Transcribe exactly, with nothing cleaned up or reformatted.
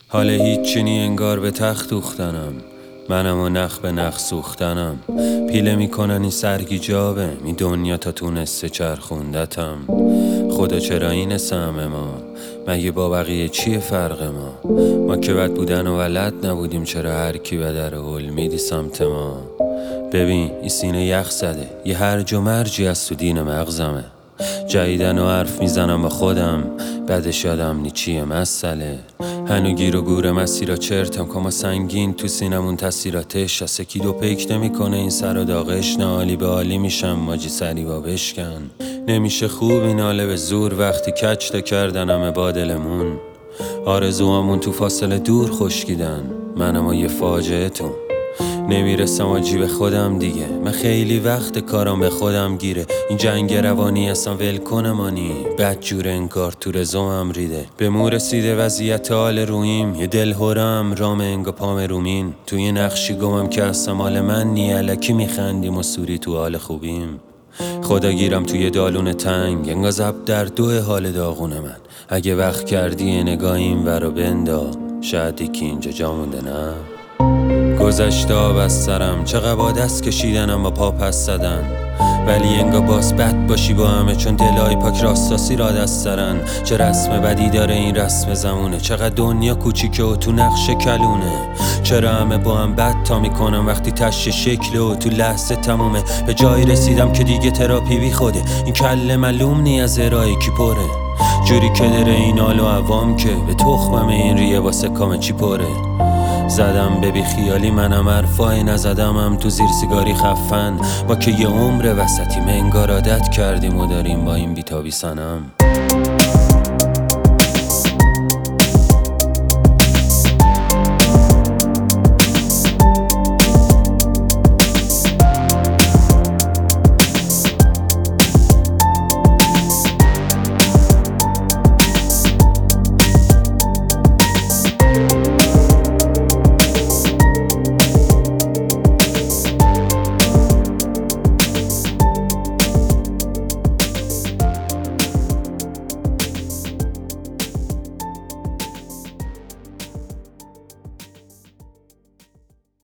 حال هیچی نی انگار به تخت دوختنم، منم و نخ به نخ سوختنم. پیله میکنن این سرگیجابه می دنیا تا تونسته چرخوندتم. خدا چرا این سهم ما، مگه با بقیه چیه فرق ما؟ ما که بد بودن و ولد نبودیم، چرا هر کی به در هل میدی سمت ما؟ ببین این سینه یخ زده، یه هرج و مرجی از تو دین مغزمه. جدیدن و حرف میزنم با خودم، بعدش یادم نی چیه مسئله. هنو گیر و گور مسیرا چرتم، کما سنگین تو سینمون تاثیراتش از سکی دو پیک نمی کنه این سر و داغش. نه عالی به عالی میشم ماجی سری با بشکن. نمیشه خوب این حاله به زور وقتی کچ تا کردن همه با دلمون. آرزوامون تو فاصله دور خشکیدن، منم و یه فاجعه تون. نمیرسم آجی به خودم دیگه، من خیلی وقت کارم به خودم گیره. این جنگ روانی اصلا ول کنه مانی، بد جور انگار تو رزومم ریده. به مو رسیده وضعیت حال رویم، یه دل هرم رام انگا پام رومین. توی نقشی گمم که اصلا مال من نی، الکی میخندیم و سوری تو حال خوبیم. خدا گیرم توی دالون تنگ، انگا زب در دو حال داغون من. اگه وقت کردی نگاه این ورا بندا، شاید یکی اینجا جا مونده نه. گذشته آب از سرم، چقدر با دست کشیدنم با پا پس زدن. ولی انگا باز بد باشی با همه، چون دلای پاک راستاسی را دست سرن. چه رسم بدی داره این رسم زمونه، چقدر دنیا کوچیکه و تو نقش کلونه. چرا همه با هم بد تا میکنم وقتی تش شکل و تو لحظه تمومه. به جایی رسیدم که دیگه تراپی بی خوده، این کله معلوم نی از ارائه کی پره. جوری که داره این حال و عوام که به تخمم این ریه واسه کام چی پره. زدم به بی خیالی منم حرفای نزدم هم تو زیر سیگاری خفن. ما که یه عمر وسطی منگار عادت کردیم و داریم با این بیتابی سنم.